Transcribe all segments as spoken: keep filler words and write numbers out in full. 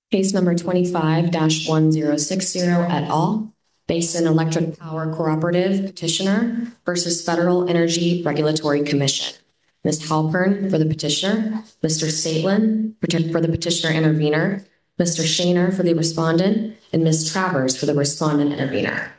Case number twenty-five dash one zero six zero et al. Basin Electric Power Cooperative petitioner versus Federal Energy Regulatory Commission. Miz Halpern for the petitioner, Mister Saitlin for the petitioner intervener, Mister Shaner for the respondent, and Miz Travers for the respondent intervener.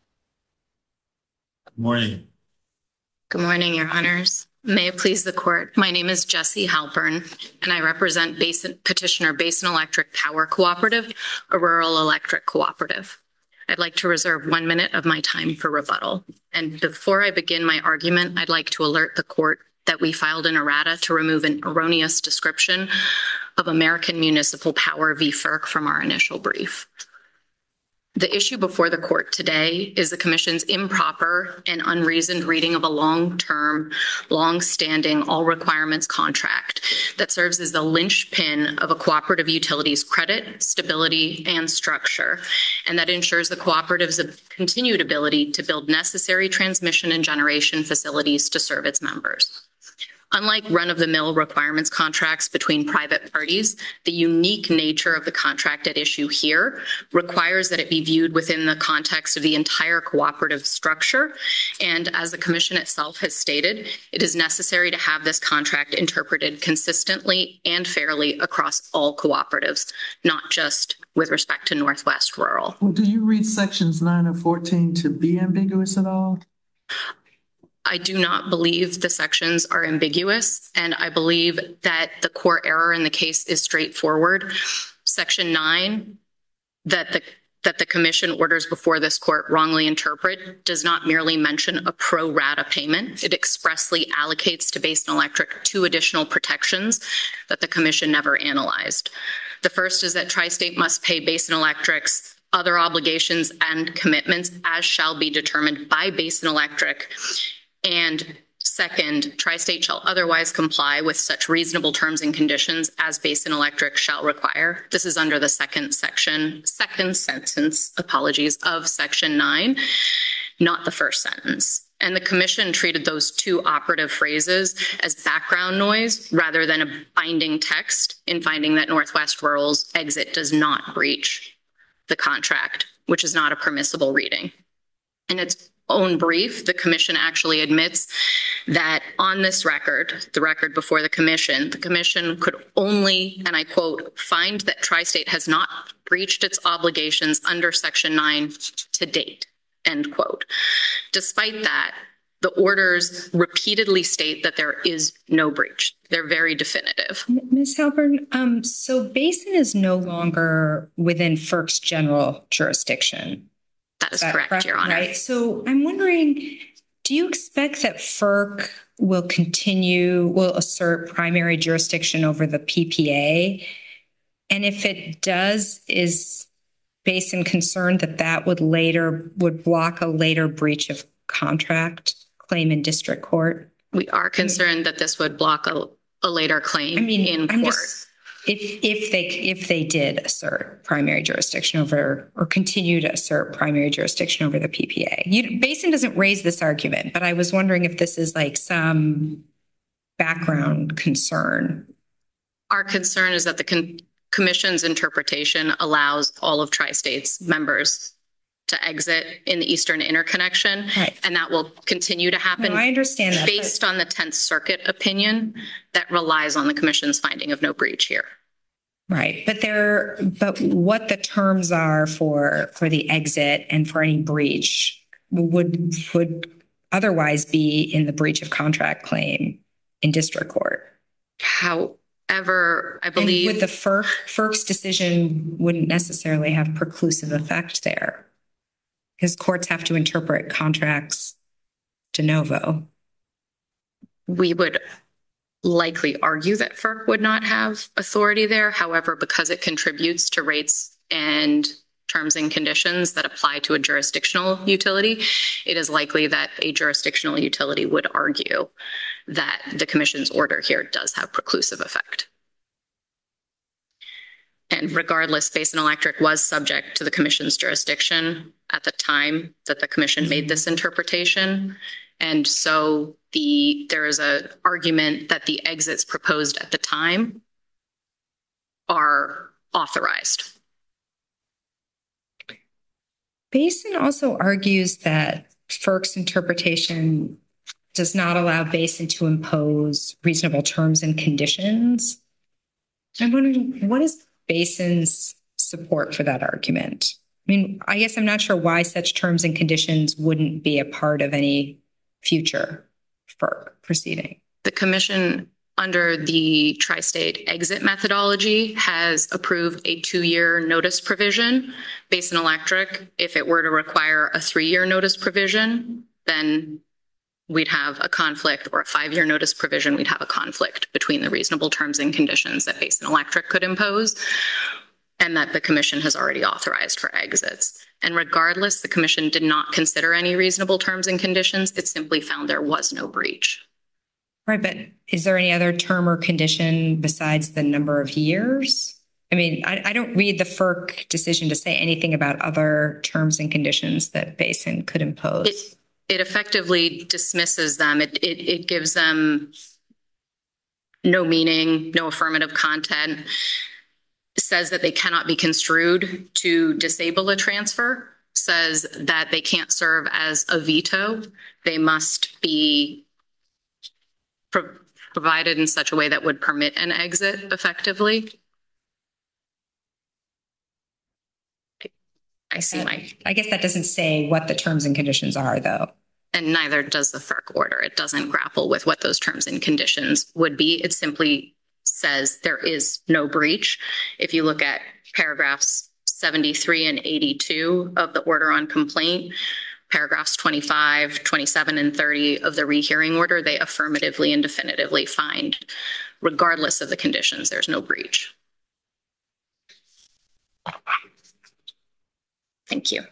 Good morning. Good morning, Your Honors. May it please the court. My name is Jessie Halpern, and I represent Basin, petitioner Basin Electric Power Cooperative, a rural electric cooperative. I'd like to reserve one minute of my time for rebuttal. And before I begin my argument, I'd like to alert the court that we filed an errata to remove an erroneous description of American Municipal Power v. FERC from our initial brief. The issue before the court today is the Commission's improper and unreasoned reading of a long-term, long-standing all requirements contract that serves as the linchpin of a cooperative utility's credit, stability, and structure, and that ensures the cooperative's continued ability to build necessary transmission and generation facilities to serve its members. Unlike run-of-the-mill requirements contracts between private parties, the unique nature of the contract at issue here requires that it be viewed within the context of the entire cooperative structure. And as the Commission itself has stated, it is necessary to have this contract interpreted consistently and fairly across all cooperatives, not just with respect to Northwest Rural. Well, do you read sections nine of fourteen to be ambiguous at all? I do not believe the sections are ambiguous, and I believe that the core error in the case is straightforward. Section nine, that the that the Commission orders before this court wrongly interpret, does not merely mention a pro rata payment. It expressly allocates to Basin Electric two additional protections that the Commission never analyzed. The first is that Tri-State must pay Basin Electric's other obligations and commitments as shall be determined by Basin Electric. And second, Tri-State shall otherwise comply with such reasonable terms and conditions as Basin Electric shall require. This is under the second section, second sentence, apologies, of section nine, not the first sentence. And the Commission treated those two operative phrases as background noise rather than a binding text in finding that Northwest Rural's exit does not breach the contract, which is not a permissible reading. In its own brief, the Commission actually admits that on this record, the record before the Commission, the Commission could only, and I quote, find that Tri-State has not breached its obligations under Section nine to date, end quote. Despite that, the orders repeatedly state that there is no breach. They're very definitive. Miz Halpern, um, so Basin is no longer within FERC's general jurisdiction. That is, is that correct, correct, Your Honor. Right. So I'm wondering, do you expect that FERC will continue, will assert primary jurisdiction over the P P A? And if it does, is Basin concerned that that would later, would block a later breach of contract claim in district court? We are concerned that this would block a, a later claim I mean, in I'm court. Just, If if they if they did assert primary jurisdiction over or continue to assert primary jurisdiction over the P P A, you, Basin doesn't raise this argument, but I was wondering if this is like some background concern. Our concern is that the con- Commission's interpretation allows all of Tri-State's members to exit in the Eastern Interconnection, right. And that will continue to happen. No, I understand that, based on the tenth Circuit opinion that relies on the Commission's finding of no breach here. Right, but there, but what the terms are for for the exit and for any breach would would otherwise be in the breach of contract claim in district court. However, I believe and with the FERC, FERC's decision wouldn't necessarily have preclusive effect there, because courts have to interpret contracts de novo. We would likely argue that FERC would not have authority there. However, because it contributes to rates and terms and conditions that apply to a jurisdictional utility, it is likely that a jurisdictional utility would argue that the Commission's order here does have preclusive effect. And regardless, Basin Electric was subject to the Commission's jurisdiction at the time that the Commission made this interpretation. And so the there is an argument that the exits proposed at the time are authorized. Basin also argues that FERC's interpretation does not allow Basin to impose reasonable terms and conditions. I'm wondering, what is Basin's support for that argument? I mean, I guess I'm not sure why such terms and conditions wouldn't be a part of any future FERC proceeding. The commission, under the tri-state exit methodology, has approved a two-year notice provision. Basin Electric, if it were to require a three-year notice provision, then we'd have a conflict, or a five-year notice provision, we'd have a conflict between the reasonable terms and conditions that Basin Electric could impose and that the commission has already authorized for exits. And regardless, the commission did not consider any reasonable terms and conditions. It simply found there was no breach. Right, but is there any other term or condition besides the number of years? I mean, I, I don't read the FERC decision to say anything about other terms and conditions that Basin could impose. It, it effectively dismisses them. It, it, it gives them no meaning, no affirmative content. It says that they cannot be construed to disable a transfer, says that they can't serve as a veto. They must be pro- provided in such a way that would permit an exit effectively. I see my... I guess that doesn't say what the terms and conditions are, though. And neither does the FERC order. It doesn't grapple with what those terms and conditions would be. It simply says there is no breach. If you look at paragraphs seventy-three and eighty-two of the order on complaint, paragraphs twenty-five, twenty-seven, and thirty of the rehearing order, they affirmatively and definitively find, regardless of the conditions, there's no breach. Thank you.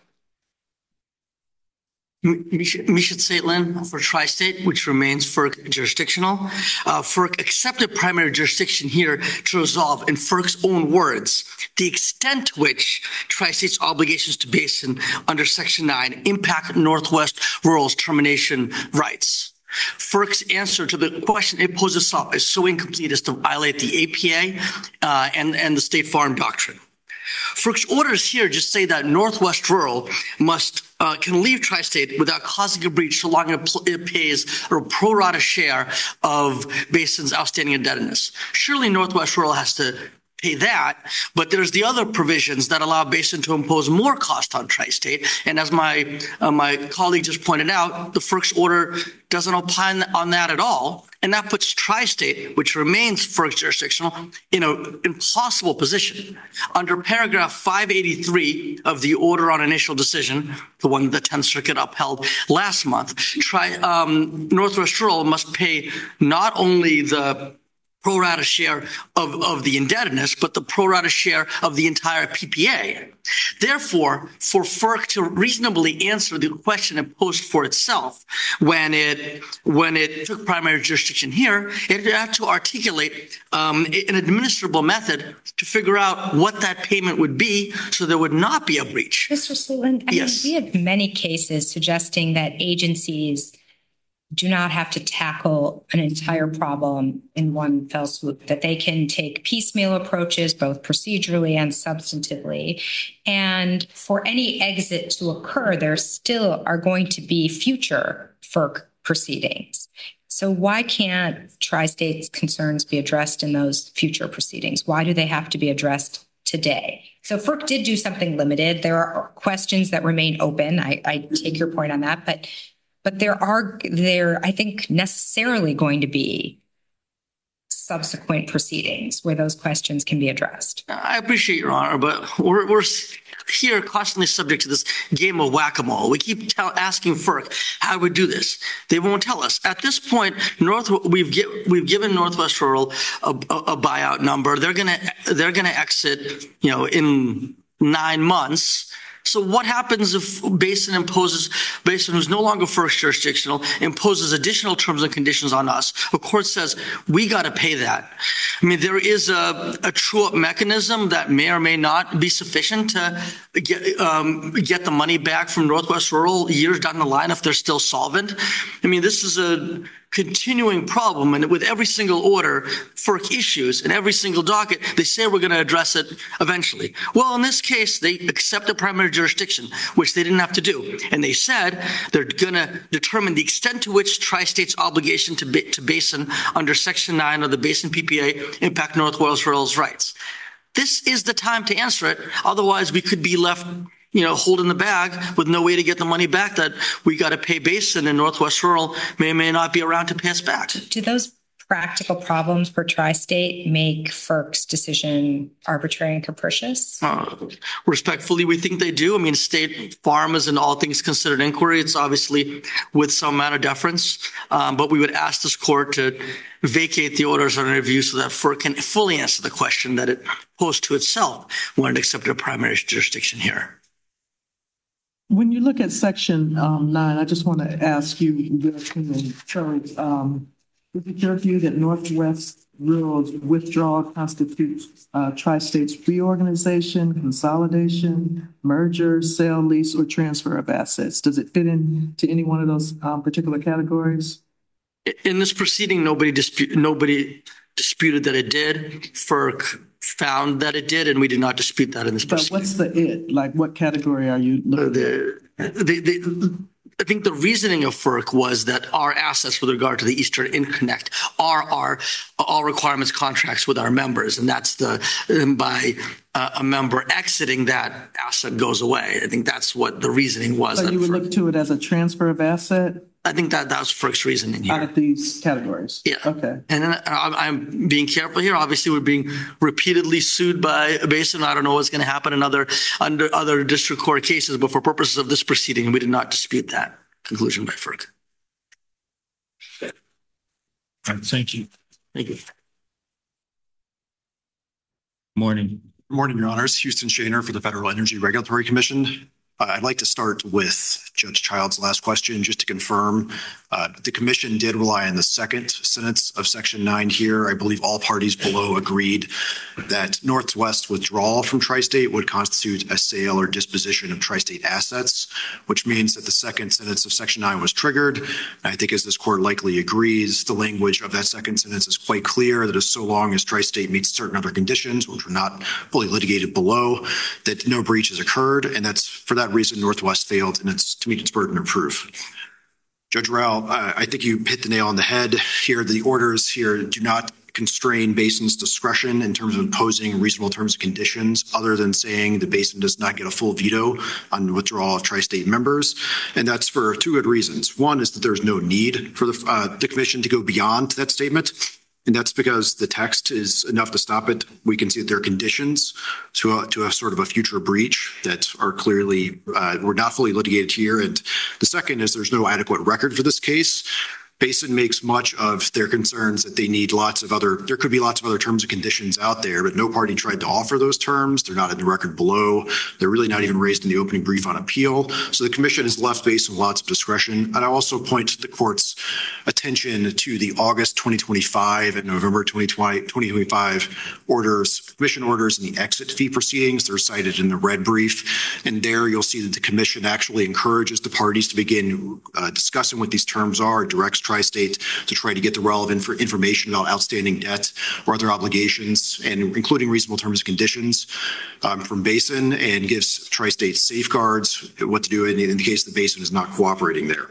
Misha Saitlin for Tri-State, which remains FERC jurisdictional. Uh, FERC accepted primary jurisdiction here to resolve, in FERC's own words, the extent to which Tri-State's obligations to Basin under Section nine impact Northwest Rural's termination rights. FERC's answer to the question it poses itself is so incomplete as to violate the A P A uh, and, and the State Farm Doctrine. FERC's orders here just say that Northwest Rural must uh, can leave Tri-State without causing a breach so long as it pays a pro rata share of Basin's outstanding indebtedness. Surely Northwest Rural has to pay that, but there's the other provisions that allow Basin to impose more cost on Tri-State. And as my uh, my colleague just pointed out, the FERC's order doesn't opine on that at all. And that puts Tri-State, which remains FERC jurisdictional, in an impossible position. Under paragraph five eighty-three of the order on initial decision, the one the tenth Circuit upheld last month, Tri, um, Northwest Rural must pay not only the pro rata share of, of the indebtedness, but the pro rata share of the entire P P A. Therefore, for FERC to reasonably answer the question it posed for itself when it when it took primary jurisdiction here, it had to articulate um, an administrable method to figure out what that payment would be so there would not be a breach. Mister Sutherland, I yes. mean, we have many cases suggesting that agencies do not have to tackle an entire problem in one fell swoop, that they can take piecemeal approaches, both procedurally and substantively. And for any exit to occur, there still are going to be future FERC proceedings. So why can't Tri-State's concerns be addressed in those future proceedings? Why do they have to be addressed today? So FERC did do something limited. There are questions that remain open. I, I take your point on that, but But there are, there, I think, necessarily going to be subsequent proceedings where those questions can be addressed. I appreciate your honor, but we're, we're here constantly subject to this game of whack-a-mole. We keep tell, asking FERC how we do this. They won't tell us. At this point, North we've give, we've given Northwest Rural a, a, a buyout number. They're gonna they're gonna exit, you know, in nine months. So what happens if Basin imposes, Basin, who's no longer FERC jurisdictional, imposes additional terms and conditions on us? A court says, we got to pay that. I mean, there is a, a true-up mechanism that may or may not be sufficient to get, um, get the money back from Northwest Rural years down the line if they're still solvent. I mean, this is a continuing problem, and with every single order FERC issues and every single docket, they say we're going to address it eventually. Well, in this case, they accepted primary jurisdiction, which they didn't have to do. And they said they're going to determine the extent to which Tri-State's obligation to, ba- to Basin under Section nine of the Basin P P A impact Northwest Rail's rights. This is the time to answer it. Otherwise, we could be left, you know, holding the bag with no way to get the money back that we got to pay Basin, and Northwest Rural may or may not be around to pay us back. Do those practical problems for Tri-State make FERC's decision arbitrary and capricious? Uh, respectfully, we think they do. I mean, State Farm is an all things considered inquiry. It's obviously with some amount of deference, um, but we would ask this court to vacate the orders under review so that FERC can fully answer the question that it posed to itself when it accepted a primary jurisdiction here. When you look at section um, nine, I just want to ask you your opinion. So, um, is it your view that Northwest Rural's withdrawal constitutes uh, Tri-State's reorganization, consolidation, merger, sale, lease, or transfer of assets? Does it fit into any one of those um, particular categories? In this proceeding, nobody dispute, nobody disputed that it did. FERC found that it did, and we did not dispute that in this But proceeding. what's the it? Like, what category are you looking at? The, the, the, I think the reasoning of FERC was that our assets with regard to the Eastern Interconnect are our all requirements contracts with our members, and that's the and by uh, a member exiting, that asset goes away. I think that's what the reasoning was. So you would FERC, look to it as a transfer of asset I think that that was FERC's reasoning here. out of these categories? Yeah. Okay. And then I'm, I'm being careful here. Obviously, we're being repeatedly sued by a Basin. I don't know what's going to happen in other under other district court cases, but for purposes of this proceeding, we did not dispute that conclusion by FERC. All right, thank you. Thank you. Morning. Morning, Your Honors. Houston Shaner for the Federal Energy Regulatory Commission. Uh, I'd like to start with Judge Child's last question, just to confirm. Uh, the commission did rely on the second sentence of Section nine here. I believe all parties below agreed that Northwest withdrawal from Tri-State would constitute a sale or disposition of Tri-State assets, which means that the second sentence of Section nine was triggered. And I think, as this court likely agrees, the language of that second sentence is quite clear, that as so long as Tri-State meets certain other conditions, which were not fully litigated below, that no breach has occurred. And that's for that reason Northwest failed in its to meet its burden of proof. Judge Rao, uh, I think you hit the nail on the head here. The orders here do not constrain Basin's discretion in terms of imposing reasonable terms and conditions, other than saying the Basin does not get a full veto on withdrawal of Tri-State members. And that's for two good reasons. One is that there's no need for the, uh, the commission to go beyond that statement. And that's because the text is enough to stop it. We can see that there are conditions to a, to a sort of a future breach that are clearly, uh, were not fully litigated here. And the second is there's no adequate record for this case. Basin makes much of their concerns that they need lots of other, there could be lots of other terms and conditions out there, but no party tried to offer those terms. They're not in the record below. They're really not even raised in the opening brief on appeal. So the commission has left Basin lots of discretion. And I also point the court's attention to the August twenty twenty-five and November twenty twenty-five orders, commission orders in the exit fee proceedings. They're cited in the red brief. And there you'll see that the commission actually encourages the parties to begin uh, discussing what these terms are, directs Tri-State to try to get the relevant for information about outstanding debt or other obligations, and including reasonable terms and conditions um, from Basin, and gives Tri-State safeguards what to do in, in the case the Basin is not cooperating there.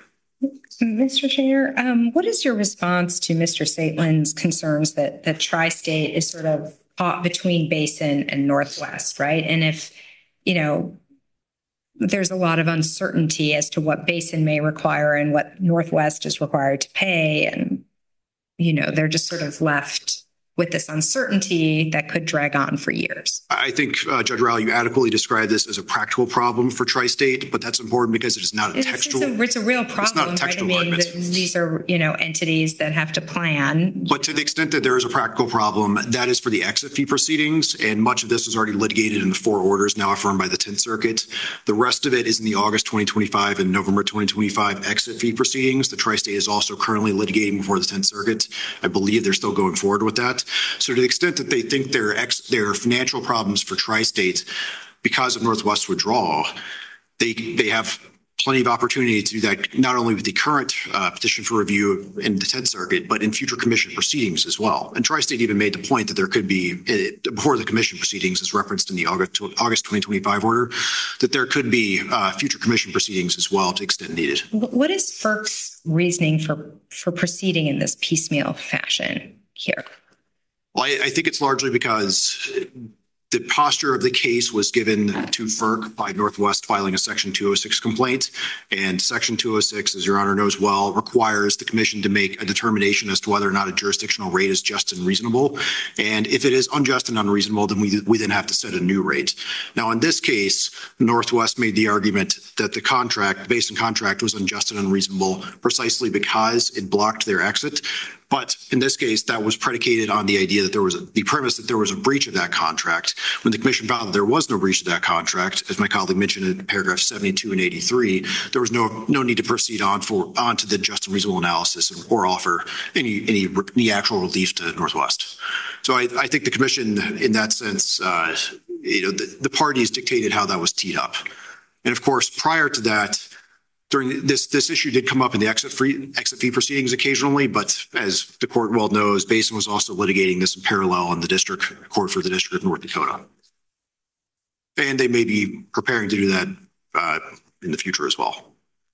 Mister Shaner, um, what is your response to Mister Saitlin's concerns that that Tri-State is sort of caught between Basin and Northwest, right? And if, you know, there's a lot of uncertainty as to what Basin may require and what Northwest is required to pay. And, you know, they're just sort of left with this uncertainty that could drag on for years. I think, uh, Judge Rowell, you adequately described this as a practical problem for Tri-State, but that's important because it is not a It's, textual. it's, a, it's a real problem, it's not a right? I textual mean, argument. th- these are, you know, entities that have to plan. But to the extent that there is a practical problem, that is for the exit fee proceedings, and much of this is already litigated in the four orders now affirmed by the tenth Circuit. The rest of it is in the August twenty twenty-five and November twenty twenty-five exit fee proceedings. The Tri-State is also currently litigating before the tenth Circuit. I believe they're still going forward with that. So to the extent that they think their ex, their financial problems for Tri-State because of Northwest withdrawal, they they have plenty of opportunity to do that, not only with the current uh, petition for review in the tenth Circuit, but in future commission proceedings as well. And Tri-State even made the point that there could be, uh, before the commission proceedings as referenced in the August, August twenty twenty-five order, that there could be uh, future commission proceedings as well to the extent needed. What is FERC's reasoning for, for proceeding in this piecemeal fashion here? Well, I, I think it's largely because the posture of the case was given to FERC by Northwest filing a Section two oh six complaint. And Section two oh six, as Your Honor knows well, requires the commission to make a determination as to whether or not a jurisdictional rate is just and reasonable. And if it is unjust and unreasonable, then we, we then have to set a new rate. Now, in this case, Northwest made the argument that the contract, the basin contract, was unjust and unreasonable precisely because it blocked their exit. But in this case, that was predicated on the idea that there was a, the premise that there was a breach of that contract. When the commission found that there was no breach of that contract, as my colleague mentioned in paragraph seventy-two and eighty-three, there was no no need to proceed on for on to the just and reasonable analysis or offer any any, any actual relief to Northwest. So I, I think the commission, in that sense, uh, you know, the, the parties dictated how that was teed up. And of course, prior to that, during this, this issue did come up in the exit free exit fee proceedings occasionally, but as the court well knows, Basin was also litigating this in parallel in the district court for the District of North Dakota. And they may be preparing to do that uh, in the future as well.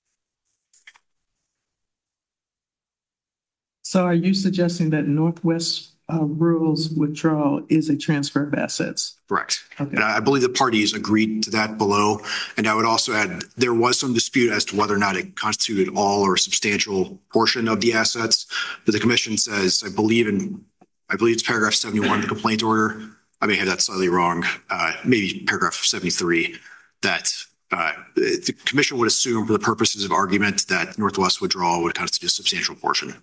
So are you suggesting that Northwest uh, Rural's withdrawal is a transfer of assets? Correct. Okay. And I believe the parties agreed to that below. And I would also add, there was some dispute as to whether or not it constituted all or a substantial portion of the assets. But the commission says, I believe in, I believe it's paragraph seventy-one of the complaint order. I may have that slightly wrong. Uh, maybe paragraph seventy-three, that uh, the commission would assume for the purposes of argument that Northwest withdrawal would constitute a substantial portion.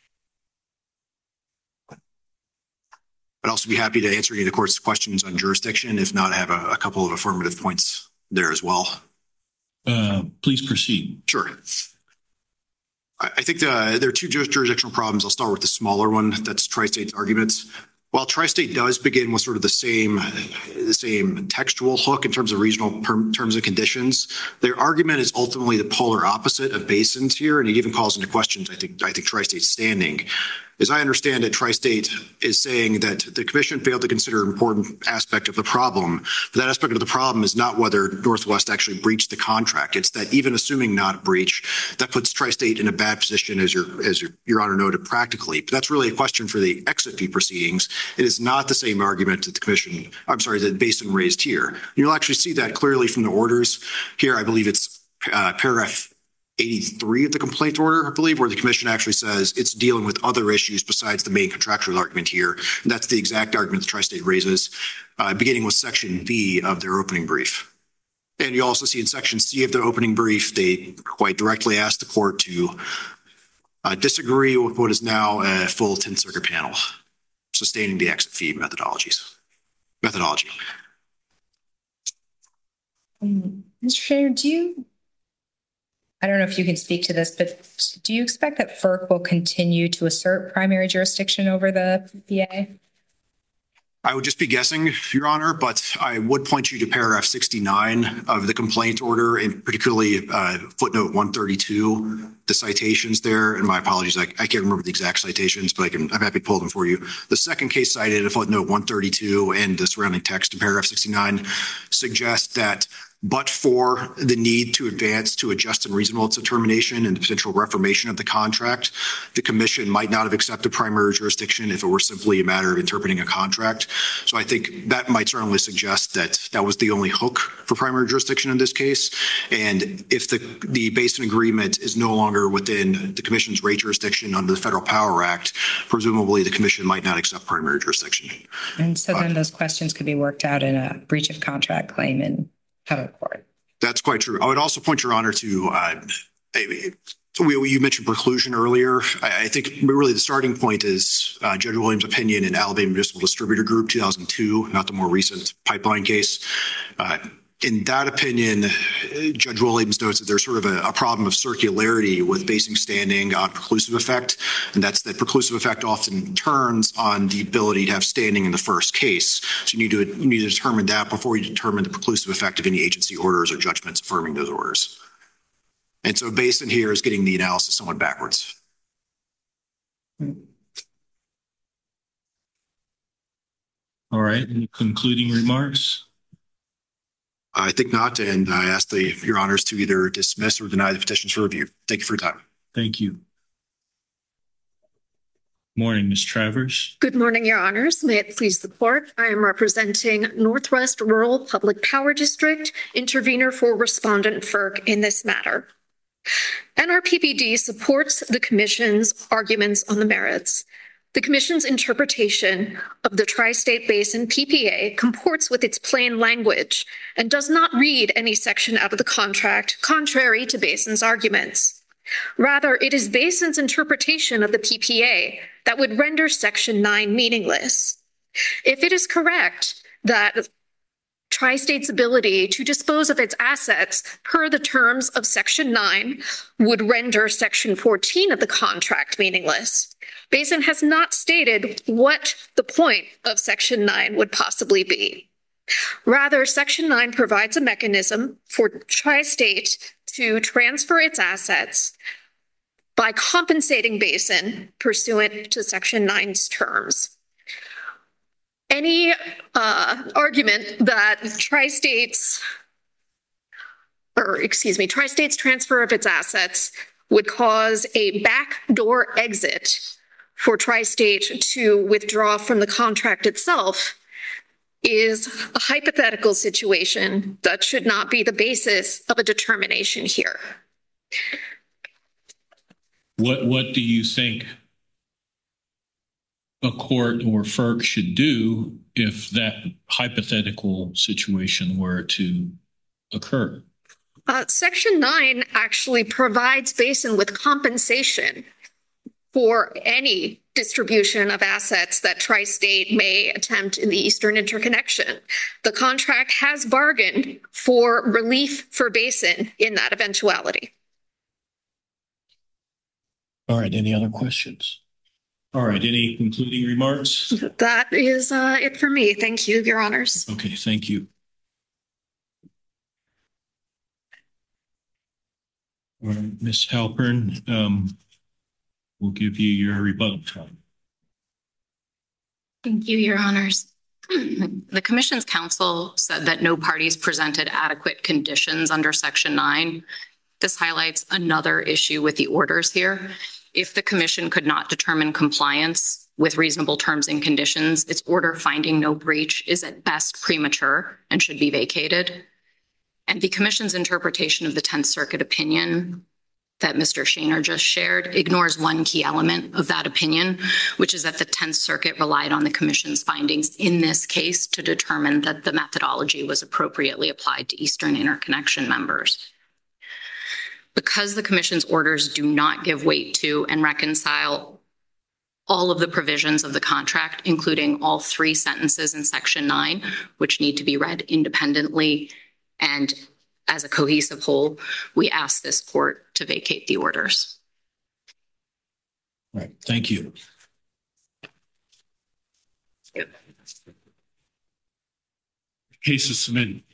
I'd also be happy to answer any of the court's questions on jurisdiction. If not, I have a, a couple of affirmative points there as well. Uh, please proceed. Sure. I, I think the, there are two jurisdictional problems. I'll start with the smaller one. That's Tri-State's arguments. While Tri-State does begin with sort of the same, the same textual hook in terms of regional per, terms and conditions, their argument is ultimately the polar opposite of Basin's here, and it even calls into questions, I think, I think Tri-State's standing. As I understand it, Tri-State is saying that the commission failed to consider an important aspect of the problem. But that aspect of the problem is not whether Northwest actually breached the contract. It's that even assuming not a breach, that puts Tri-State in a bad position, as your as your, your Honor noted, practically. But that's really a question for the exit fee proceedings. It is not the same argument that the commission, I'm sorry, that Basin raised here. You'll actually see that clearly from the orders here. I believe it's uh, paragraph eighty-three of the complaint order, I believe, where the commission actually says it's dealing with other issues besides the main contractual argument here. And that's the exact argument the Tri-State raises, uh, beginning with section B of their opening brief. And you also see in section C of their opening brief, they quite directly ask the court to uh, disagree with what is now a full tenth Circuit panel, sustaining the exit fee methodologies, methodology. Um, Mister Shaner, do you, I don't know if you can speak to this, but do you expect that FERC will continue to assert primary jurisdiction over the P P A? I would just be guessing, Your Honor, but I would point you to paragraph sixty-nine of the complaint order, and particularly uh, footnote one thirty-two, the citations there. And my apologies, I, I can't remember the exact citations, but I can, I'm happy to pull them for you. The second case cited in footnote one thirty-two and the surrounding text in paragraph sixty-nine suggests that but for the need to advance to a just and reasonable determination and the potential reformation of the contract, the commission might not have accepted primary jurisdiction if it were simply a matter of interpreting a contract. So I think that might certainly suggest that that was the only hook for primary jurisdiction in this case. And if the, the Basin Agreement is no longer within the commission's rate jurisdiction under the Federal Power Act, presumably the commission might not accept primary jurisdiction. And so then those questions could be worked out in a breach of contract claim in federal court. That's quite true. I would also point Your Honor to, uh, we, you mentioned preclusion earlier. I, I think really the starting point is uh, Judge Williams' opinion in Alabama Municipal Distributor Group two thousand two, not the more recent pipeline case. Uh, in that opinion, Judge Williams notes that there's sort of a, a problem of circularity with basing standing on preclusive effect. And that's that preclusive effect often turns on the ability to have standing in the first case. So you need to, you need to determine that before you determine the preclusive effect of any agency orders or judgments affirming those orders. And so Basin here is getting the analysis somewhat backwards. All right, any concluding remarks? I think not, and I ask the, your honors to either dismiss or deny the petitions for review. Thank you for your time. Thank you. Morning, Miz Travers. Good morning, Your Honors. May it please the court. I am representing Northwest Rural Public Power District, intervener for respondent F E R C in this matter. N R P P D supports the Commission's arguments on the merits. The Commission's interpretation of the Tri-State Basin P P A comports with its plain language and does not read any section out of the contract contrary to Basin's arguments. Rather, it is Basin's interpretation of the P P A that would render Section nine meaningless. If it is correct that Tri-State's ability to dispose of its assets per the terms of Section nine would render Section fourteen of the contract meaningless, Basin has not stated what the point of Section nine would possibly be. Rather, Section nine provides a mechanism for Tri-State to transfer its assets by compensating Basin pursuant to Section nine's terms. Any uh, argument that Tri-State's, or excuse me, Tri-State's transfer of its assets would cause a backdoor exit for Tri-State to withdraw from the contract itself is a hypothetical situation that should not be the basis of a determination here. What, what do you think a court or F E R C should do if that hypothetical situation were to occur? Uh, Section nine actually provides Basin with compensation for any distribution of assets that Tri-State may attempt in the Eastern Interconnection. The contract has bargained for relief for Basin in that eventuality. All right, any other questions? All right, any concluding remarks? That is uh, it for me. Thank you, Your Honors. Okay, thank you. All right, Miz Halpern, um, we'll give you your rebuttal time. Thank you, Your Honors. The Commission's counsel said that no parties presented adequate conditions under Section nine. This highlights another issue with the orders here. If the Commission could not determine compliance with reasonable terms and conditions, its order finding no breach is at best premature and should be vacated. And the Commission's interpretation of the Tenth Circuit opinion that Mister Shaner just shared ignores one key element of that opinion, which is that the Tenth Circuit relied on the Commission's findings in this case to determine that the methodology was appropriately applied to Eastern Interconnection members. Because the Commission's orders do not give weight to and reconcile all of the provisions of the contract, including all three sentences in Section nine, which need to be read independently and as a cohesive whole, we ask this court to vacate the orders. All right, thank you. Case is submitted.